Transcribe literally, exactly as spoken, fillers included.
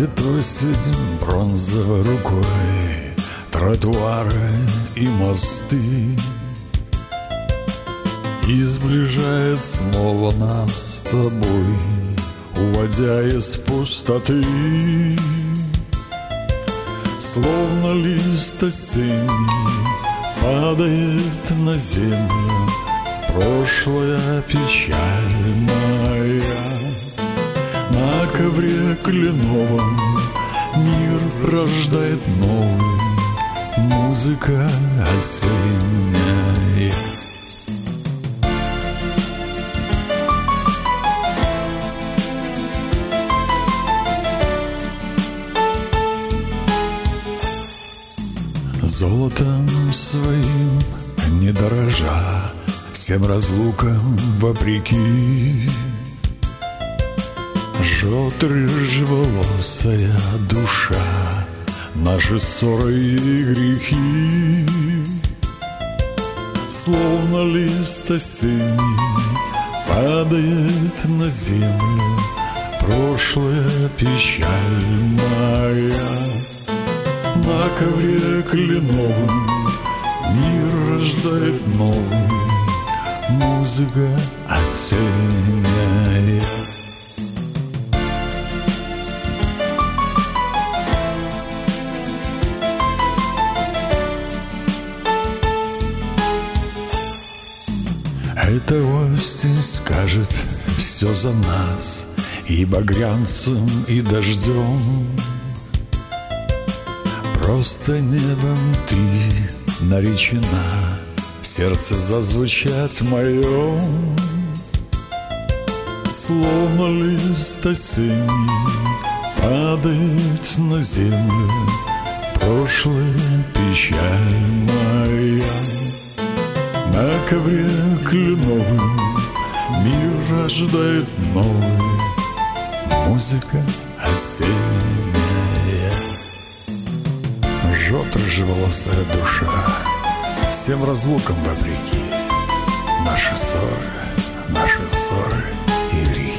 Гладит осень бронзовой рукой тротуары и мосты, и сближает снова нас с тобой, уводя из пустоты. Словно лист осенний падает на землю прошлая печаль моя. На ковре кленовом мир рождает новый, музыка осенняя. Золотом своим не дорожа, всем разлукам вопреки, жжет рыжеволосая душа наши ссоры и грехи. Словно лист осенний падает на землю прошлая печаль моя. На ковре кленовым мир рождает новый, музыка осенняя. Эта осень скажет все за нас, и багрянцем, и дождем. Просто небом ты наречена, сердце зазвучать моем. Словно лист осенний падает на землю прошлая печаль моя. На ковре кленовым мир рождает новый, музыка осенняя. Жжет рыжеволосая душа всем разлукам вопреки, наши ссоры, наши ссоры и грехи.